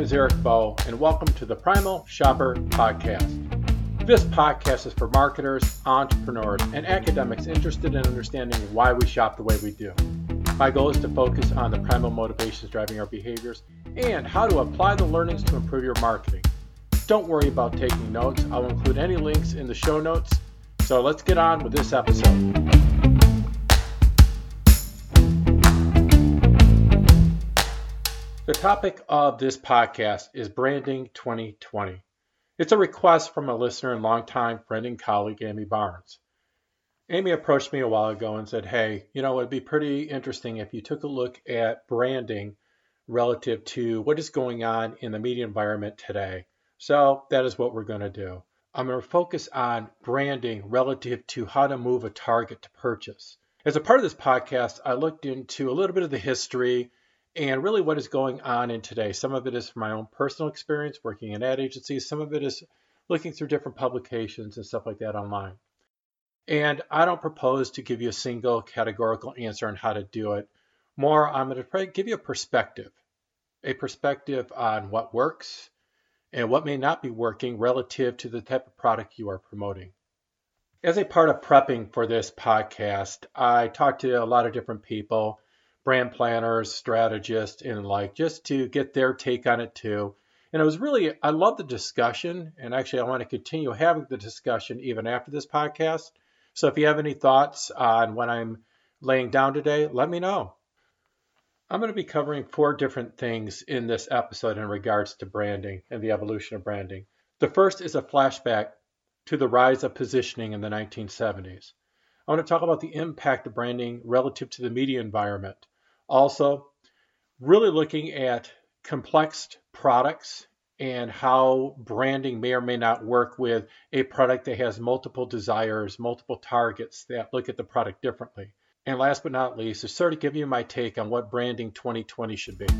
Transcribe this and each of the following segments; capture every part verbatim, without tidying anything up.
is Eric Bowe, and welcome to the Primal Shopper Podcast. This podcast is for marketers, entrepreneurs, and academics interested in understanding why we shop the way we do. My goal is to focus on the primal motivations driving our behaviors and how to apply the learnings to improve your marketing. Don't worry about taking notes. I'll include any links in the show notes. So let's get on with this episode. The topic of this podcast is Branding twenty twenty. It's a request from a listener and longtime friend and colleague, Amy Barnes. Amy approached me a while ago and said, hey, you know, it'd be pretty interesting if you took a look at branding relative to what is going on in the media environment today. So that is what we're going to do. I'm going to focus on branding relative to how to move a target to purchase. As a part of this podcast, I looked into a little bit of the history and really what is going on in today. Some of it is from my own personal experience working in ad agencies. Some of it is looking through different publications and stuff like that online. And I don't propose to give you a single categorical answer on how to do it. More, I'm going to give you a perspective, a perspective on what works and what may not be working relative to the type of product you are promoting. As a part of prepping for this podcast, I talked to a lot of different people, brand planners, strategists, and like, just to get their take on it too. And it was really, I love the discussion. And actually, I want to continue having the discussion even after this podcast. So if you have any thoughts on what I'm laying down today, let me know. I'm going to be covering four different things in this episode in regards to branding and the evolution of branding. The first is a flashback to the rise of positioning in the nineteen seventies. I want to talk about the impact of branding relative to the media environment. Also, really looking at complex products and how branding may or may not work with a product that has multiple desires, multiple targets that look at the product differently. And last but not least, to sort of give you my take on what Branding twenty twenty should be.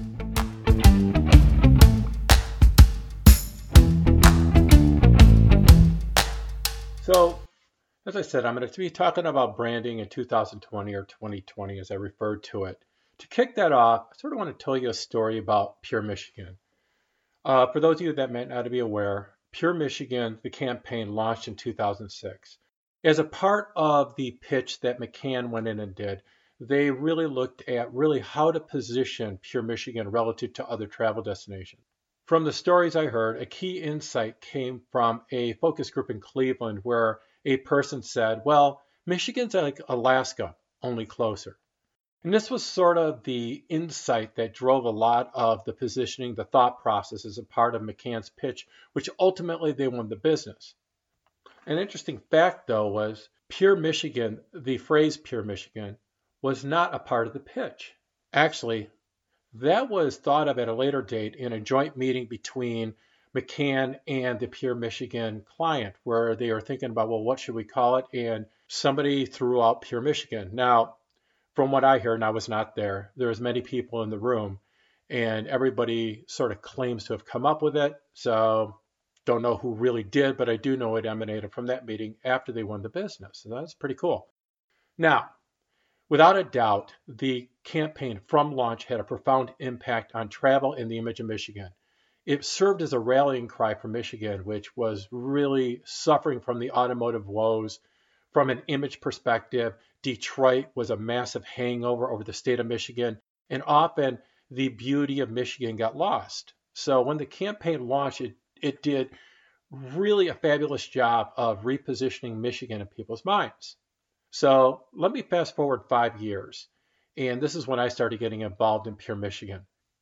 So, as I said, I'm going to be talking about branding in two thousand twenty or twenty twenty as I referred to it. To kick that off, I sort of want to tell you a story about Pure Michigan. Uh, for those of you that might not be aware, Pure Michigan, the campaign launched in two thousand six. As a part of the pitch that McCann went in and did, they really looked at really how to position Pure Michigan relative to other travel destinations. From the stories I heard, a key insight came from a focus group in Cleveland where a person said, well, Michigan's like Alaska, only closer. And this was sort of the insight that drove a lot of the positioning, the thought process as a part of McCann's pitch, which ultimately they won the business. An interesting fact, though, was Pure Michigan, the phrase Pure Michigan, was not a part of the pitch. Actually, that was thought of at a later date in a joint meeting between McCann and the Pure Michigan client, where they were thinking about, well, what should we call it? And somebody threw out Pure Michigan. Now, from what I heard, and I was not there, there was many people in the room, and everybody sort of claims to have come up with it. So don't know who really did, but I do know it emanated from that meeting after they won the business. So that's pretty cool. Now, without a doubt, the campaign from launch had a profound impact on travel and the image of Michigan. It served as a rallying cry for Michigan, which was really suffering from the automotive woes. From an image perspective, Detroit was a massive hangover over the state of Michigan, and often the beauty of Michigan got lost. So when the campaign launched, it, it did really a fabulous job of repositioning Michigan in people's minds. So let me fast forward five years, and this is when I started getting involved in Pure Michigan.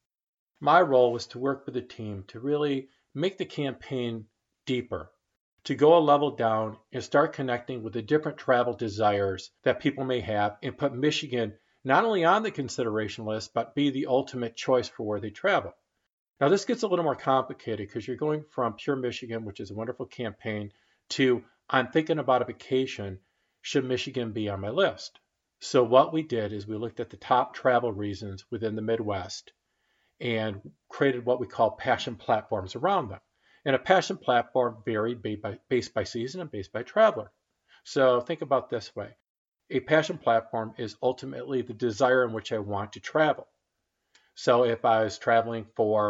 My role was to work with the team to really make the campaign deeper, to go a level down and start connecting with the different travel desires that people may have and put Michigan not only on the consideration list, but be the ultimate choice for where they travel. Now, this gets a little more complicated because you're going from Pure Michigan, which is a wonderful campaign, to I'm thinking about a vacation. Should Michigan be on my list? So what we did is we looked at the top travel reasons within the Midwest and created what we call passion platforms around them. And a passion platform varied based by season and based by traveler. So think about this way. A passion platform is ultimately the desire in which I want to travel. So if I was traveling for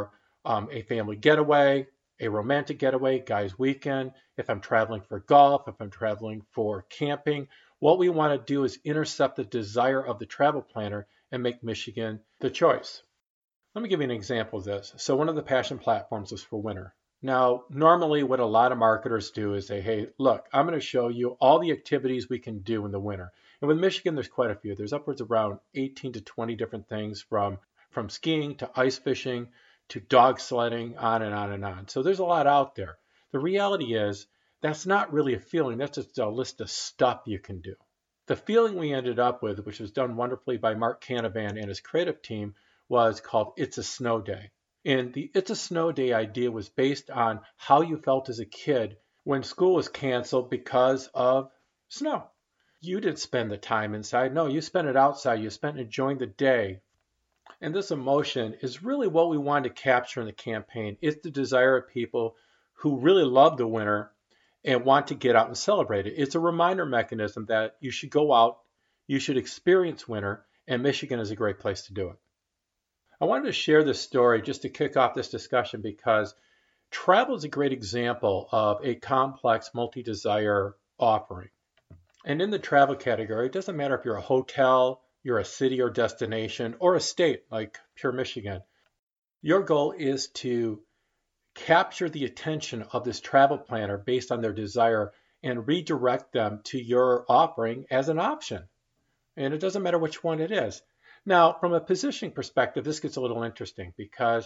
um, a family getaway, a romantic getaway, guys' weekend, if I'm traveling for golf, if I'm traveling for camping. What we want to do is intercept the desire of the travel planner and make Michigan the choice. Let me give you an example of this. So one of the passion platforms is for winter. Now, normally what a lot of marketers do is say, hey, look, I'm going to show you all the activities we can do in the winter. And with Michigan, there's quite a few. There's upwards around eighteen to twenty different things from, from skiing to ice fishing to dog sledding, on and on and on. So there's a lot out there. The reality is that's not really a feeling. That's just a list of stuff you can do. The feeling we ended up with, which was done wonderfully by Mark Canavan and his creative team, was called It's a Snow Day. And the It's a Snow Day idea was based on how you felt as a kid when school was canceled because of snow. You didn't spend the time inside. No, you spent it outside. You spent enjoying the day. And this emotion is really what we wanted to capture in the campaign. It's the desire of people who really love the winter and want to get out and celebrate it. It's a reminder mechanism that you should go out, you should experience winter, and Michigan is a great place to do it. I wanted to share this story just to kick off this discussion because travel is a great example of a complex multi-desire offering. And in the travel category, it doesn't matter if you're a hotel, you're a city or destination, or a state like Pure Michigan. Your goal is to capture the attention of this travel planner based on their desire and redirect them to your offering as an option. And it doesn't matter which one it is. Now, from a positioning perspective, this gets a little interesting because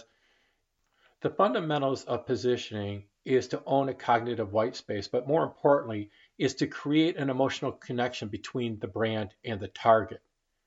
the fundamentals of positioning is to own a cognitive white space, but more importantly, is to create an emotional connection between the brand and the target.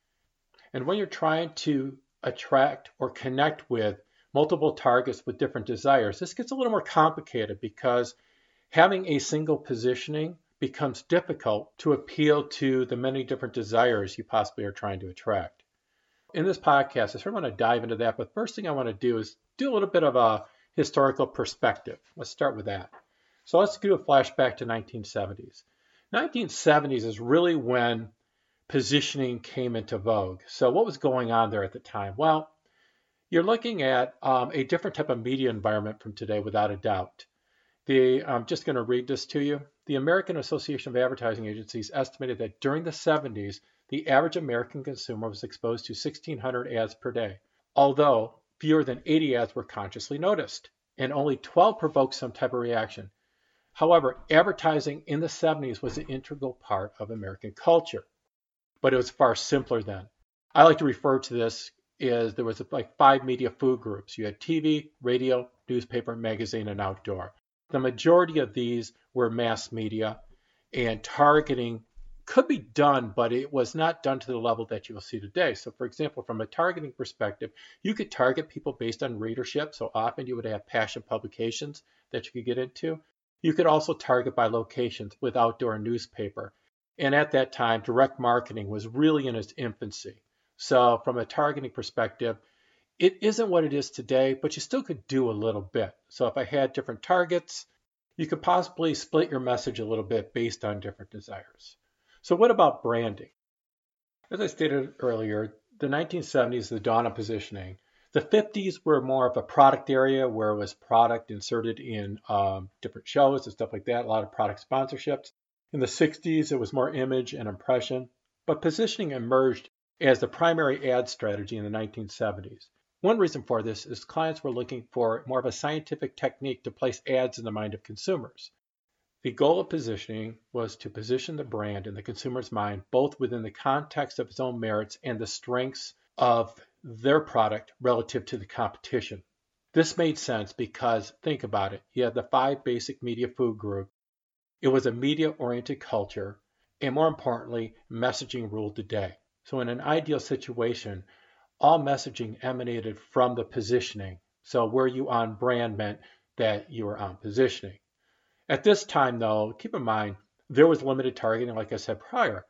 And when you're trying to attract or connect with multiple targets with different desires, this gets a little more complicated because having a single positioning becomes difficult to appeal to the many different desires you possibly are trying to attract. In this podcast, I sort of want to dive into that, but first thing I want to do is do a little bit of a historical perspective. Let's start with that. So let's do a flashback to nineteen seventies. nineteen seventies is really when positioning came into vogue. So what was going on there at the time? Well, you're looking at um, a different type of media environment from today, without a doubt. The, I'm just going to read this to you. The American Association of Advertising Agencies estimated that during the seventies, the average American consumer was exposed to sixteen hundred ads per day, although fewer than eighty ads were consciously noticed, and only twelve provoked some type of reaction. However, advertising in the seventies was an integral part of American culture, but it was far simpler then. I like to refer to this as there was like five media food groups. You had T V, radio, newspaper, magazine, and outdoor. The majority of these were mass media, and targeting could be done, but it was not done to the level that you will see today. So for example, from a targeting perspective, you could target people based on readership. So often you would have passion publications that you could get into. You could also target by locations with outdoor newspaper. And at that time, direct marketing was really in its infancy. So from a targeting perspective, it isn't what it is today, but you still could do a little bit. So if I had different targets, you could possibly split your message a little bit based on different desires. So what about branding? As I stated earlier, the nineteen seventies, the dawn of positioning. The fifties were more of a product area where it was product inserted in um, different shows and stuff like that, a lot of product sponsorships. In the sixties, it was more image and impression, but positioning emerged as the primary ad strategy in the nineteen seventies. One reason for this is clients were looking for more of a scientific technique to place ads in the mind of consumers. The goal of positioning was to position the brand in the consumer's mind, both within the context of its own merits and the strengths of their product relative to the competition. This made sense because, think about it, you had the five basic media food group. It was a media-oriented culture, and more importantly, messaging ruled the day. So in an ideal situation, all messaging emanated from the positioning. So were you on brand meant that you were on positioning. At this time, though, keep in mind, there was limited targeting, like I said prior.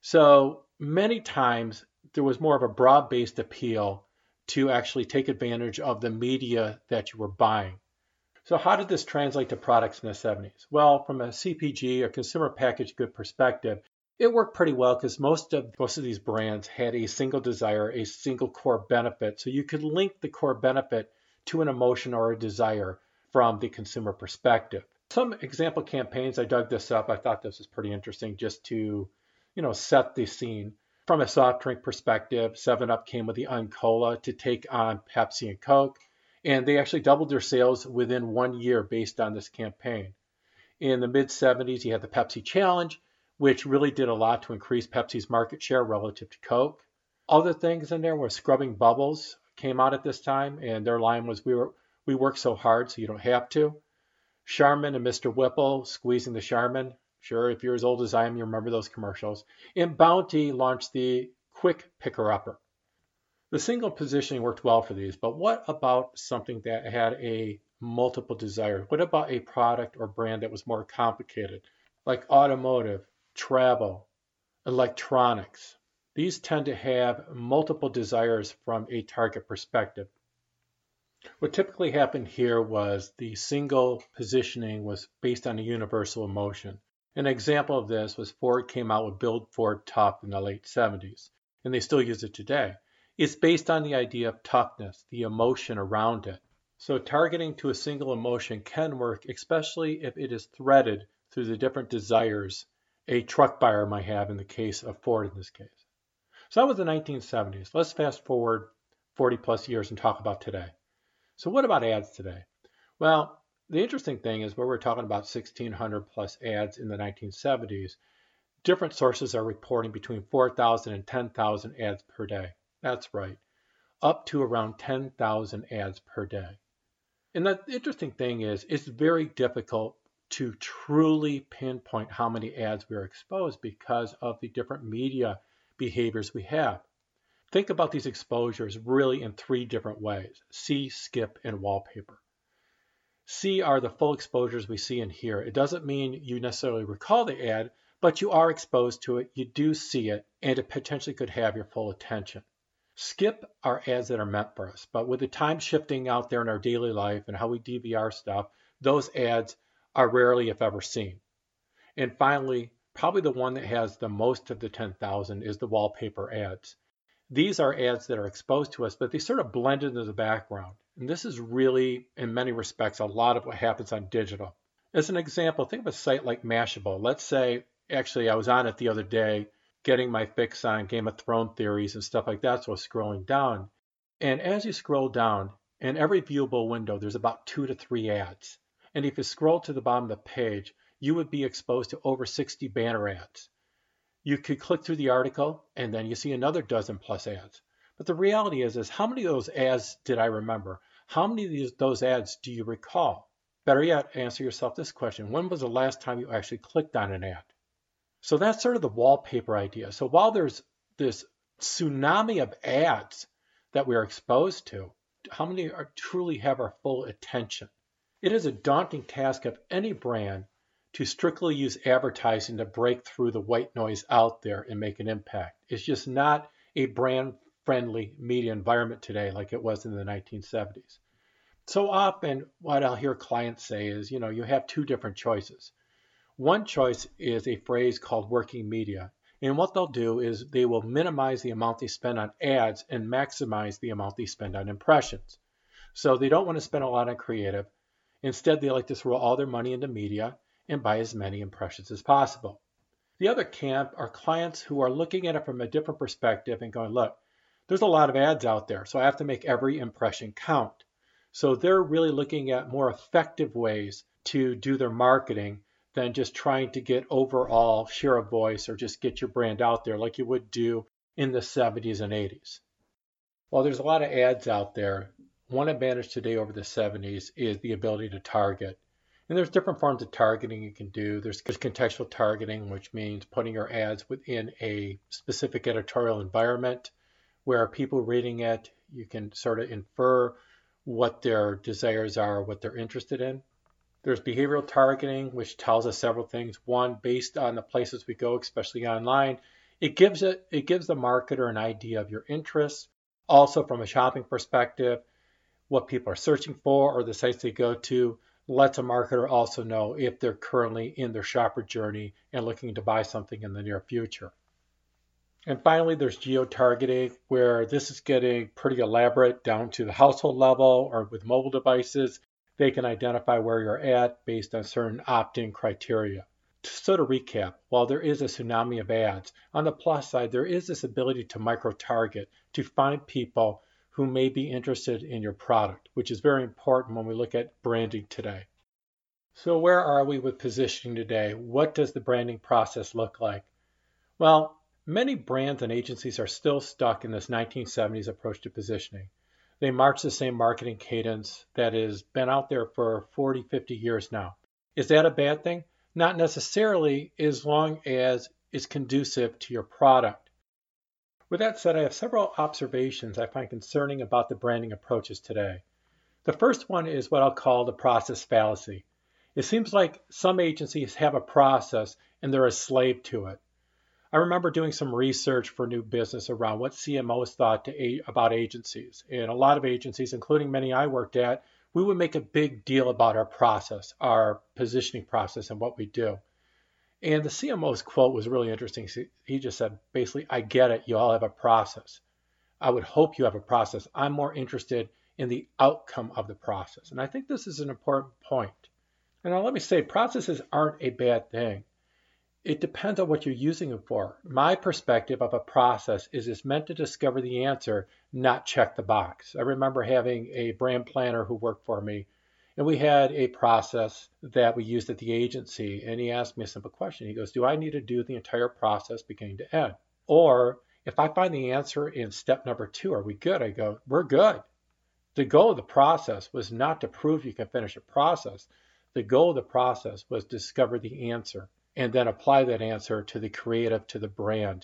So many times there was more of a broad-based appeal to actually take advantage of the media that you were buying. So how did this translate to products in the seventies? Well, from a C P G or consumer packaged good perspective, it worked pretty well because most of most of these brands had a single desire, a single core benefit. So you could link the core benefit to an emotion or a desire from the consumer perspective. Some example campaigns, I dug this up. I thought this was pretty interesting just to, you know, set the scene. From a soft drink perspective, seven up came with the Uncola to take on Pepsi and Coke, and they actually doubled their sales within one year based on this campaign. In the mid seventies, you had the Pepsi Challenge, which really did a lot to increase Pepsi's market share relative to Coke. Other things in there were Scrubbing Bubbles came out at this time, and their line was, we were we work so hard so you don't have to. Charmin and Mister Whipple, squeezing the Charmin. Sure, if you're as old as I am, you remember those commercials. And Bounty launched the Quick Picker-Upper. The single positioning worked well for these, but what about something that had a multiple desires? What about a product or brand that was more complicated, like automotive, travel, electronics? These tend to have multiple desires from a target perspective. What typically happened here was the single positioning was based on a universal emotion. An example of this was Ford came out with Build Ford Tough in the late seventies, and they still use it today. It's based on the idea of toughness, the emotion around it. So targeting to a single emotion can work, especially if it is threaded through the different desires a truck buyer might have in the case of Ford in this case. So that was the nineteen seventies. Let's fast forward forty plus years and talk about today. So what about ads today? Well, the interesting thing is where we're talking about sixteen hundred plus ads in the nineteen seventies, different sources are reporting between four thousand and ten thousand ads per day. That's right, up to around ten thousand ads per day. And the interesting thing is it's very difficult to truly pinpoint how many ads we are exposed because of the different media behaviors we have. Think about these exposures really in three different ways: see, skip, and wallpaper. See are the full exposures we see and hear. It doesn't mean you necessarily recall the ad, but you are exposed to it, you do see it, and it potentially could have your full attention. Skip are ads that are meant for us, but with the time shifting out there in our daily life and how we D V R stuff, those ads are rarely, if ever, seen. And finally, probably the one that has the most of the ten thousand is the wallpaper ads. These are ads that are exposed to us, but they sort of blend into the background. And this is really, in many respects, a lot of what happens on digital. As an example, think of a site like Mashable. Let's say, actually, I was on it the other day, getting my fix on Game of Thrones theories and stuff like that, so I was scrolling down. And as you scroll down, in every viewable window, there's about two to three ads. And if you scroll to the bottom of the page, you would be exposed to over sixty banner ads. You could click through the article and then you see another dozen plus ads. But the reality is, is how many of those ads did I remember? How many of these, those ads do you recall? Better yet, answer yourself this question. When was the last time you actually clicked on an ad? So that's sort of the wallpaper idea. So while there's this tsunami of ads that we are exposed to, how many are, truly have our full attention? It is a daunting task of any brand to strictly use advertising to break through the white noise out there and make an impact. It's just not a brand-friendly media environment today like it was in the nineteen seventies. So often what I'll hear clients say is, you know, you have two different choices. One choice is a phrase called working media. And what they'll do is they will minimize the amount they spend on ads and maximize the amount they spend on impressions. So they don't want to spend a lot on creative. Instead, they like to throw all their money into media and buy as many impressions as possible. The other camp are clients who are looking at it from a different perspective and going, look, there's a lot of ads out there, so I have to make every impression count. So they're really looking at more effective ways to do their marketing than just trying to get overall share of voice or just get your brand out there like you would do in the seventies and eighties. While there's a lot of ads out there, one advantage today over the seventies is the ability to target. And there's different forms of targeting you can do. There's contextual targeting, which means putting your ads within a specific editorial environment where people reading it, you can sort of infer what their desires are, what they're interested in. There's behavioral targeting, which tells us several things. One, based on the places we go, especially online, it gives it, it gives the marketer an idea of your interests. Also, from a shopping perspective, what people are searching for or the sites they go to lets a marketer also know if they're currently in their shopper journey and looking to buy something in the near future. And finally, there's geo-targeting, where this is getting pretty elaborate down to the household level or with mobile devices. They can identify where you're at based on certain opt-in criteria. So to recap, while there is a tsunami of ads, on the plus side, there is this ability to micro-target, to find people who may be interested in your product, which is very important when we look at branding today. So where are we with positioning today? What does the branding process look like? Well, many brands and agencies are still stuck in this nineteen seventies approach to positioning. They march the same marketing cadence that has been out there for forty, fifty years now. Is that a bad thing? Not necessarily, as long as it's conducive to your product. With that said, I have several observations I find concerning about the branding approaches today. The first one is what I'll call the process fallacy. It seems like some agencies have a process and they're a slave to it. I remember doing some research for new business around what C M Os thought to a- about agencies. And a lot of agencies, including many I worked at, we would make a big deal about our process, our positioning process, and what we do. And the C M O's quote was really interesting. He just said, basically, I get it. You all have a process. I would hope you have a process. I'm more interested in the outcome of the process. And I think this is an important point. And now let me say, processes aren't a bad thing. It depends on what you're using it for. My perspective of a process is it's meant to discover the answer, not check the box. I remember having a brand planner who worked for me, and we had a process that we used at the agency, and he asked me a simple question. He goes, do I need to do the entire process beginning to end? Or if I find the answer in step number two, are we good? I go, we're good. The goal of the process was not to prove you can finish a process. The goal of the process was to discover the answer and then apply that answer to the creative, to the brand.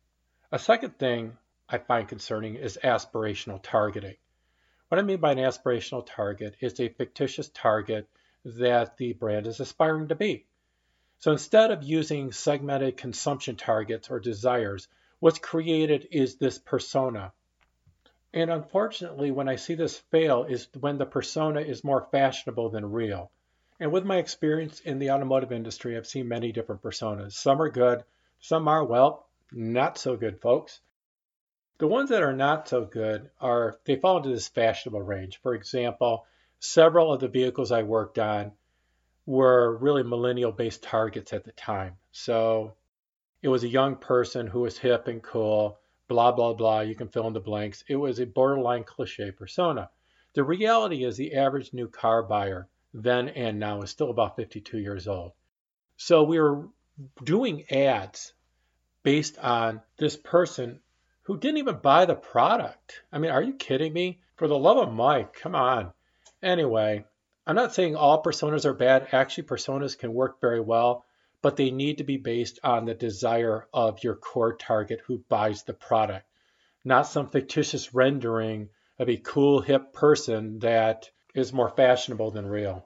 A second thing I find concerning is aspirational targeting. What I mean by an aspirational target is a fictitious target that the brand is aspiring to be. So instead of using segmented consumption targets or desires, what's created is this persona. And unfortunately, when I see this fail is when the persona is more fashionable than real. And with my experience in the automotive industry, I've seen many different personas. Some are good, some are, well, not so good, folks. The ones that are not so good are, they fall into this fashionable range. For example, several of the vehicles I worked on were really millennial-based targets at the time. So it was a young person who was hip and cool, blah, blah, blah. You can fill in the blanks. It was a borderline cliche persona. The reality is the average new car buyer then and now is still about fifty-two years old. So we were doing ads based on this person who didn't even buy the product. I mean, are you kidding me? For the love of Mike, come on. Anyway, I'm not saying all personas are bad. Actually, personas can work very well, but they need to be based on the desire of your core target who buys the product, not some fictitious rendering of a cool, hip person that is more fashionable than real.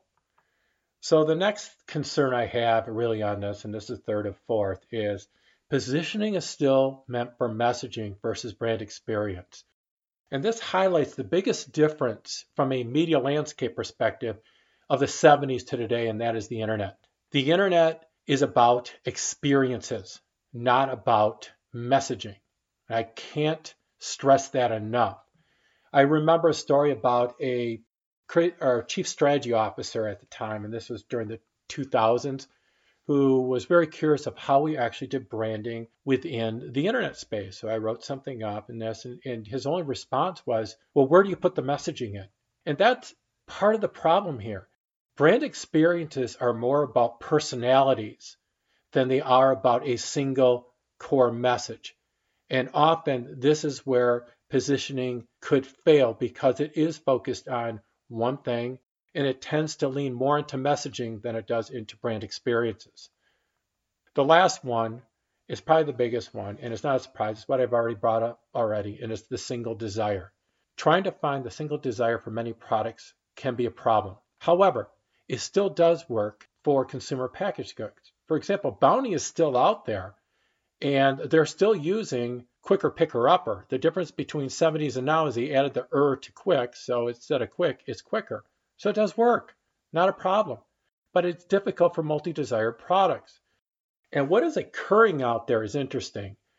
So the next concern I have really on this, and this is third and fourth, is positioning is still meant for messaging versus brand experience. And this highlights the biggest difference from a media landscape perspective of the seventies to today, and that is the internet. The internet is about experiences, not about messaging. I can't stress that enough. I remember a story about a our chief strategy officer at the time, and this was during the two thousands, who was very curious of how we actually did branding within the internet space. So I wrote something up in this, and, and his only response was, well, where do you put the messaging in? And that's part of the problem here. Brand experiences are more about personalities than they are about a single core message. And often this is where positioning could fail because it is focused on one thing, and it tends to lean more into messaging than it does into brand experiences. The last one is probably the biggest one, and it's not a surprise. It's what I've already brought up already, and it's the single desire. Trying to find the single desire for many products can be a problem. However, it still does work for consumer packaged goods. For example, Bounty is still out there, and they're still using quicker picker upper. The difference between seventies and now is he added the er to quick, so instead of quick, it's quicker. So it does work, not a problem. But it's difficult for multi-desired products. And what is occurring out there is interesting.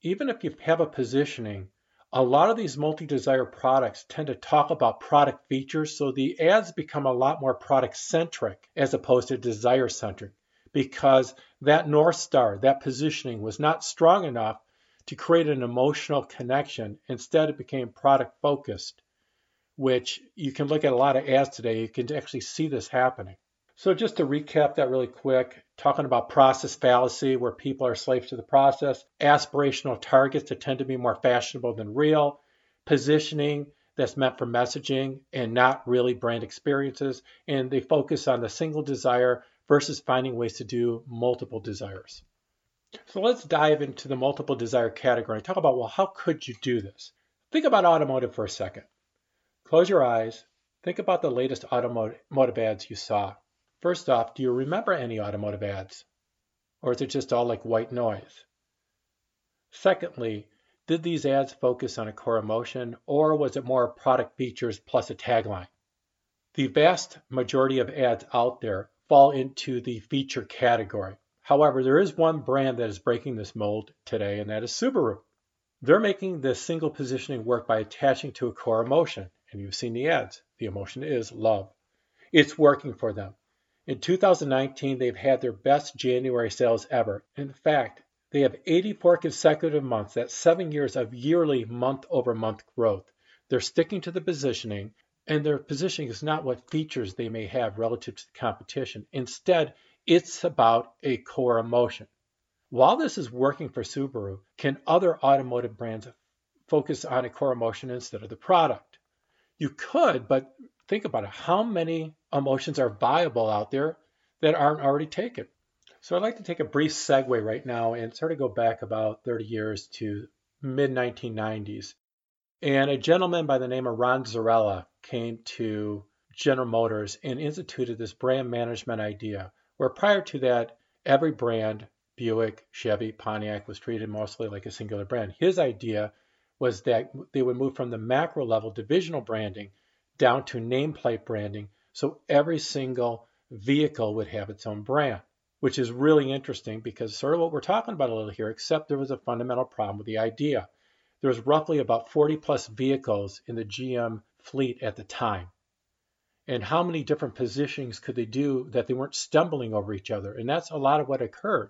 even if you have a positioning, a lot of these multi-desire products tend to talk about product features, so the ads become a lot more product-centric as opposed to desire-centric, because that North Star, that positioning, was not strong enough to create an emotional connection. Instead, it became product-focused, which you can look at a lot of ads today. You can actually see this happening. So just to recap that really quick, talking about process fallacy, where people are slaves to the process, aspirational targets that tend to be more fashionable than real, positioning that's meant for messaging and not really brand experiences, and they focus on the single desire versus finding ways to do multiple desires. So let's dive into the multiple desire category and talk about, well, how could you do this? Think about automotive for a second. Close your eyes. Think about the latest automotive ads you saw. First off, do you remember any automotive ads? Or is it just all like white noise? Secondly, did these ads focus on a core emotion, or was it more product features plus a tagline? The vast majority of ads out there fall into the feature category. However, there is one brand that is breaking this mold today, and that is Subaru. They're making this single positioning work by attaching to a core emotion, and you've seen the ads. The emotion is love. It's working for them. In two thousand nineteen, they've had their best January sales ever. In fact, they have eighty-four consecutive months. That's seven years of yearly month-over-month growth. They're sticking to the positioning, and their positioning is not what features they may have relative to the competition. Instead, it's about a core emotion. While this is working for Subaru, can other automotive brands focus on a core emotion instead of the product? You could, but think about it. How many emotions are viable out there that aren't already taken? So I'd like to take a brief segue right now and sort of go back about thirty years to mid nineteen nineties. And a gentleman by the name of Ron Zarella came to General Motors and instituted this brand management idea, where prior to that, every brand, Buick, Chevy, Pontiac, was treated mostly like a singular brand. His idea was that they would move from the macro level divisional branding down to nameplate branding, so every single vehicle would have its own brand, which is really interesting because sort of what we're talking about a little here, except there was a fundamental problem with the idea. There was roughly about forty plus vehicles in the G M fleet at the time. And how many different positionings could they do that they weren't stumbling over each other? And that's a lot of what occurred.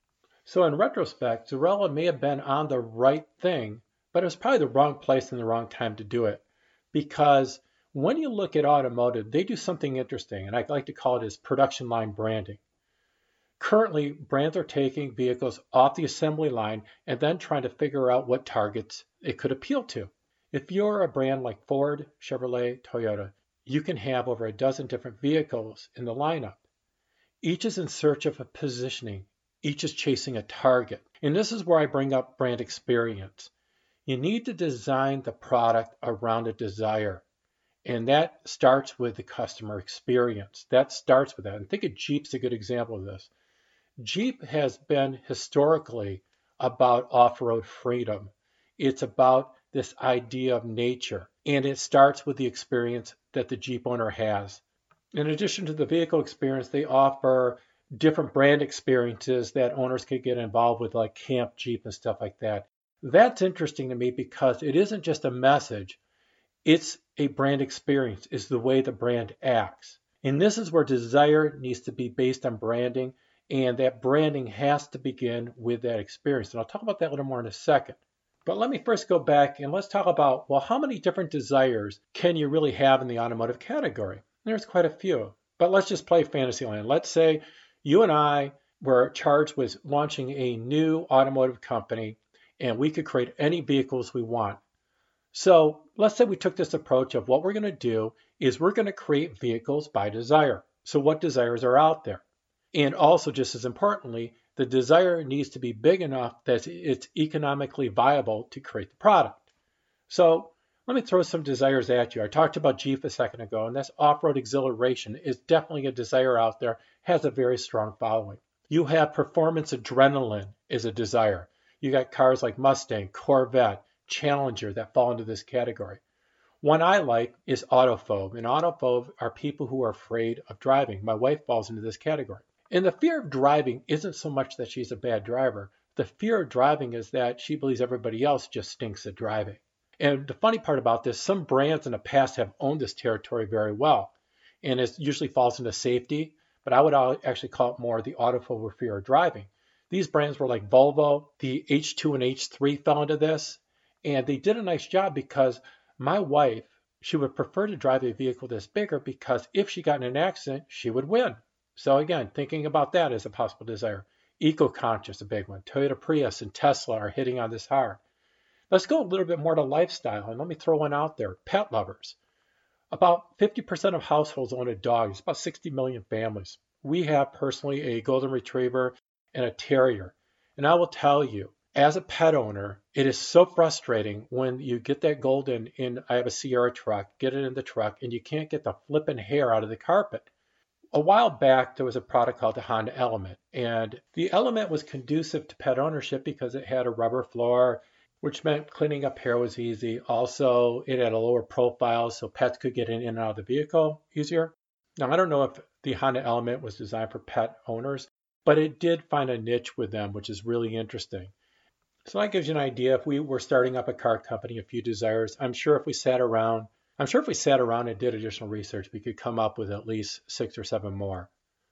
So in retrospect, Zarella may have been on the right thing, but it was probably the wrong place and the wrong time to do it. Because when you look at automotive, they do something interesting, and I like to call it as production line branding. Currently, brands are taking vehicles off the assembly line and then trying to figure out what targets it could appeal to. If you're a brand like Ford, Chevrolet, Toyota, you can have over a dozen different vehicles in the lineup. Each is in search of a positioning. Each is chasing a target. And this is where I bring up brand experience. You need to design the product around a desire. And that starts with the customer experience. That starts with that. And I think Jeep's a good example of this. Jeep has been historically about off-road freedom. It's about this idea of nature. And it starts with the experience that the Jeep owner has. In addition to the vehicle experience, they offer different brand experiences that owners could get involved with, like Camp Jeep and stuff like that. That's interesting to me because it isn't just a message. It's a brand experience. It's the way the brand acts. And this is where desire needs to be based on branding, and that branding has to begin with that experience. And I'll talk about that a little more in a second. But let me first go back and let's talk about, well, how many different desires can you really have in the automotive category? There's quite a few. But let's just play Fantasyland. Let's say you and I were charged with launching a new automotive company, and we could create any vehicles we want. So let's say we took this approach of what we're going to do is we're going to create vehicles by desire. So what desires are out there? And also, just as importantly, the desire needs to be big enough that it's economically viable to create the product. So let me throw some desires at you. I talked about Jeep a second ago, and that's off-road exhilaration is definitely a desire out there, has a very strong following. You have performance adrenaline is a desire. You got cars like Mustang, Corvette, Challenger that fall into this category. One I like is autophobe, and autophobe are people who are afraid of driving. My wife falls into this category. And the fear of driving isn't so much that she's a bad driver. The fear of driving is that she believes everybody else just stinks at driving. And the funny part about this, some brands in the past have owned this territory very well, and it usually falls into safety, but I would actually call it more the autophobic fear of driving. These brands were like Volvo, the H two and H three fell into this, and they did a nice job because my wife, she would prefer to drive a vehicle that's bigger because if she got in an accident, she would win. So again, thinking about that as a possible desire. Eco-conscious, a big one. Toyota Prius and Tesla are hitting on this hard. Let's go a little bit more to lifestyle, and let me throw one out there. Pet lovers. About fifty percent of households own a dog. It's about sixty million families. We have personally a golden retriever and a terrier. And I will tell you, as a pet owner, it is so frustrating when you get that golden in, I have a Sierra truck, get it in the truck, and you can't get the flippin' hair out of the carpet. A while back, there was a product called the Honda Element, and the Element was conducive to pet ownership because it had a rubber floor, which meant cleaning up hair was easy. Also, it had a lower profile, so pets could get in and out of the vehicle easier. Now, I don't know if the Honda Element was designed for pet owners, but it did find a niche with them, which is really interesting. So that gives you an idea. If we were starting up a car company, a few desires, I'm sure if we sat around I'm sure if we sat around and did additional research, we could come up with at least six or seven more.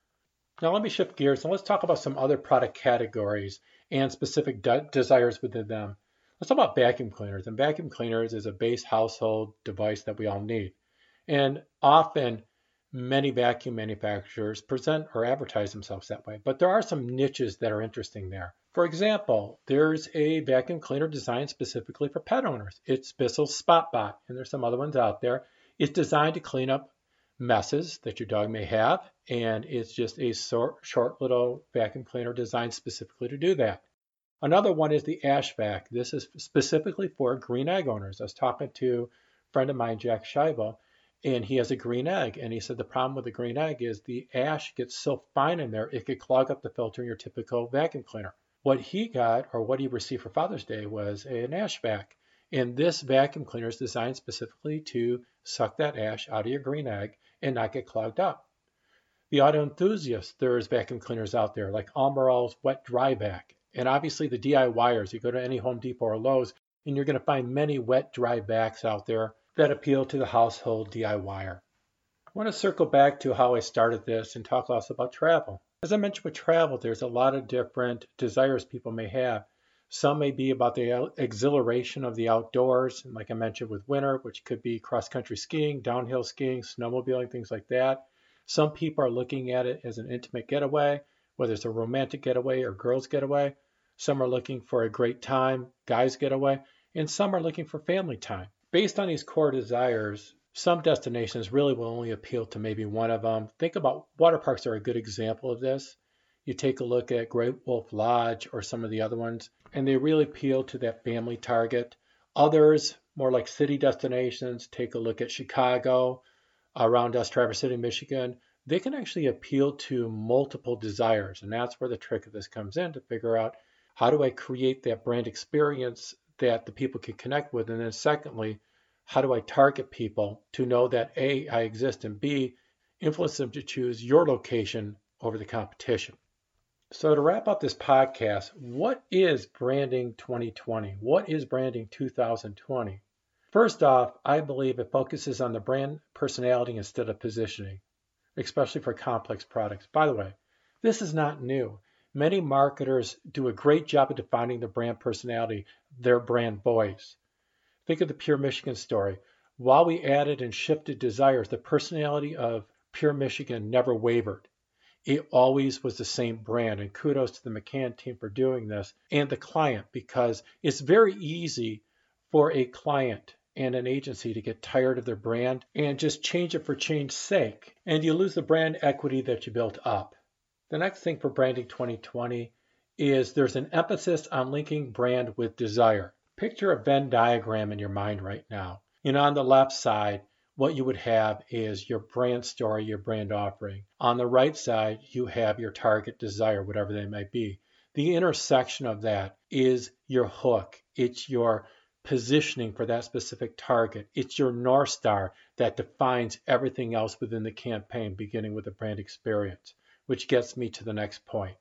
Now let me shift gears and let's talk about some other product categories and specific de- desires within them. Let's talk about vacuum cleaners. And vacuum cleaners is a base household device that we all need. And often many vacuum manufacturers present or advertise themselves that way, but there are some niches that are interesting there. For example, there's a vacuum cleaner designed specifically for pet owners. It's Bissell's SpotBot, and there's some other ones out there. It's designed to clean up messes that your dog may have, and it's just a short, short little vacuum cleaner designed specifically to do that. Another one is the AshVac. This is specifically for green egg owners. I was talking to a friend of mine, Jack Scheibe, and he has a green egg, and he said the problem with the green egg is the ash gets so fine in there, it could clog up the filter in your typical vacuum cleaner. What he got, or what he received for Father's Day, was an AshVac. And this vacuum cleaner is designed specifically to suck that ash out of your green egg and not get clogged up. The auto enthusiast, there's vacuum cleaners out there like Almirall's Wet Dry Vac. And obviously the DIYers, you go to any Home Depot or Lowe's, and you're going to find many wet dry vacs out there that appeal to the household DIYer. I want to circle back to how I started this and talk also about travel. As I mentioned with travel, there's a lot of different desires people may have. Some may be about the exhilaration of the outdoors, and like I mentioned with winter, which could be cross-country skiing, downhill skiing, snowmobiling, things like that. Some people are looking at it as an intimate getaway, whether it's a romantic getaway or girls getaway. Some are looking for a great time, guys getaway, and some are looking for family time. Based on these core desires, some destinations really will only appeal to maybe one of them. Think about water parks are a good example of this. You take a look at Great Wolf Lodge or some of the other ones, and they really appeal to that family target. Others, more like city destinations, take a look at Chicago, around us, Traverse City, Michigan. They can actually appeal to multiple desires, and that's where the trick of this comes in to figure out how do I create that brand experience that the people can connect with, and then secondly, how do I target people to know that A, I exist, and B, influence them to choose your location over the competition? So to wrap up this podcast, what is branding twenty twenty? What is branding two thousand twenty? First off, I believe it focuses on the brand personality instead of positioning, especially for complex products. By the way, this is not new. Many marketers do a great job of defining the brand personality, their brand voice. Think of the Pure Michigan story. While we added and shifted desires, the personality of Pure Michigan never wavered. It always was the same brand, and kudos to the McCann team for doing this and the client, because it's very easy for a client and an agency to get tired of their brand and just change it for change's sake, and you lose the brand equity that you built up. The next thing for branding twenty twenty is there's an emphasis on linking brand with desire. Picture a Venn diagram in your mind right now. And on the left side, what you would have is your brand story, your brand offering. On the right side, you have your target desire, whatever they might be. The intersection of that is your hook. It's your positioning for that specific target. It's your North Star that defines everything else within the campaign, beginning with the brand experience, which gets me to the next point,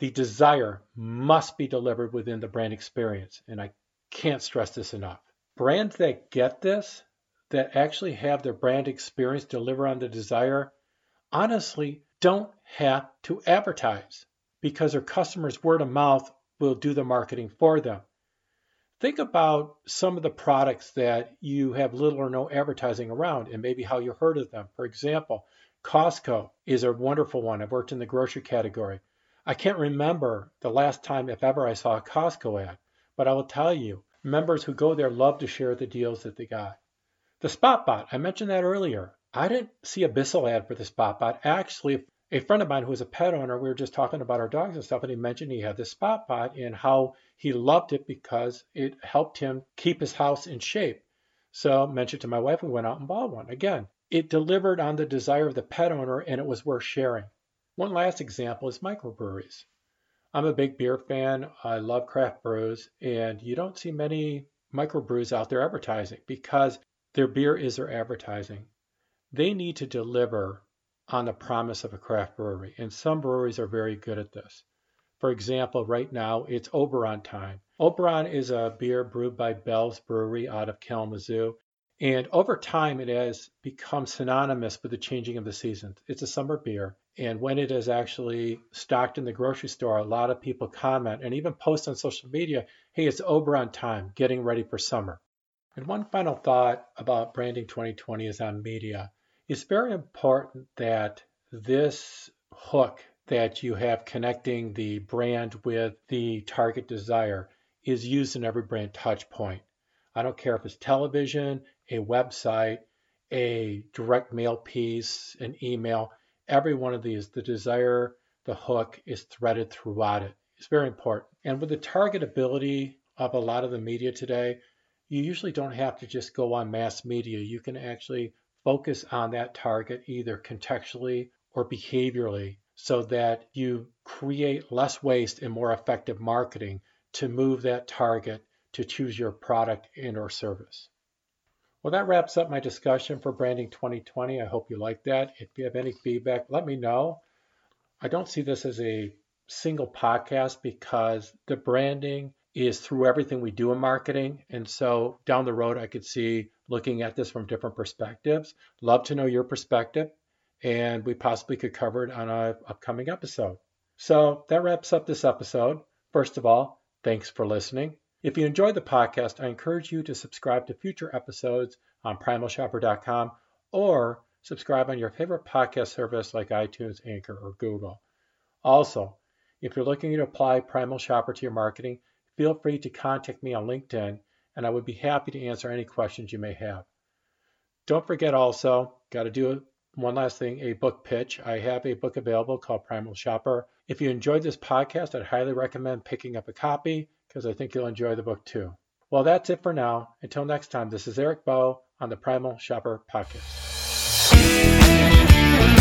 The desire must be delivered within the brand experience, and I can't stress this enough. Brands that get this, that actually have their brand experience deliver on the desire, honestly don't have to advertise because their customers' word of mouth will do the marketing for them. Think about some of the products that you have little or no advertising around and maybe how you heard of them. For example, Costco is a wonderful one. I've worked in the grocery category. I can't remember the last time, if ever, I saw a Costco ad, but I will tell you, members who go there love to share the deals that they got. The SpotBot, I mentioned that earlier. I didn't see a Bissell ad for the SpotBot. Actually, a friend of mine who was a pet owner, we were just talking about our dogs and stuff, and he mentioned he had the SpotBot and how he loved it because it helped him keep his house in shape. So I mentioned to my wife, we went out and bought one. Again, it delivered on the desire of the pet owner and it was worth sharing. One last example is microbreweries. I'm a big beer fan. I love craft brews, and you don't see many microbrews out there advertising because their beer is their advertising. They need to deliver on the promise of a craft brewery, and some breweries are very good at this. For example, right now it's Oberon time. Oberon is a beer brewed by Bell's Brewery out of Kalamazoo, and over time it has become synonymous with the changing of the seasons. It's a summer beer, and when it is actually stocked in the grocery store, a lot of people comment and even post on social media, hey, it's Oberon time, getting ready for summer. And one final thought about Branding twenty twenty is on media. It's very important that this hook that you have connecting the brand with the target desire is used in every brand touch point. I don't care if it's television, a website, a direct mail piece, an email, every one of these, the desire, the hook is threaded throughout it. It's very important. And with the targetability of a lot of the media today, you usually don't have to just go on mass media. You can actually focus on that target either contextually or behaviorally so that you create less waste and more effective marketing to move that target to choose your product and or service. Well, that wraps up my discussion for Branding twenty twenty. I hope you like that. If you have any feedback, let me know. I don't see this as a single podcast because the branding is through everything we do in marketing. And so down the road, I could see looking at this from different perspectives. Love to know your perspective, and we possibly could cover it on an upcoming episode. So that wraps up this episode. First of all, thanks for listening. If you enjoyed the podcast, I encourage you to subscribe to future episodes on primal shopper dot com or subscribe on your favorite podcast service like iTunes, Anchor, or Google. Also, if you're looking to apply Primal Shopper to your marketing, feel free to contact me on LinkedIn, and I would be happy to answer any questions you may have. Don't forget also, got to do one last thing, a book pitch. I have a book available called Primal Shopper. If you enjoyed this podcast, I'd highly recommend picking up a copy because I think you'll enjoy the book too. Well, that's it for now. Until next time, this is Eric Bowe on the Primal Shopper Podcast.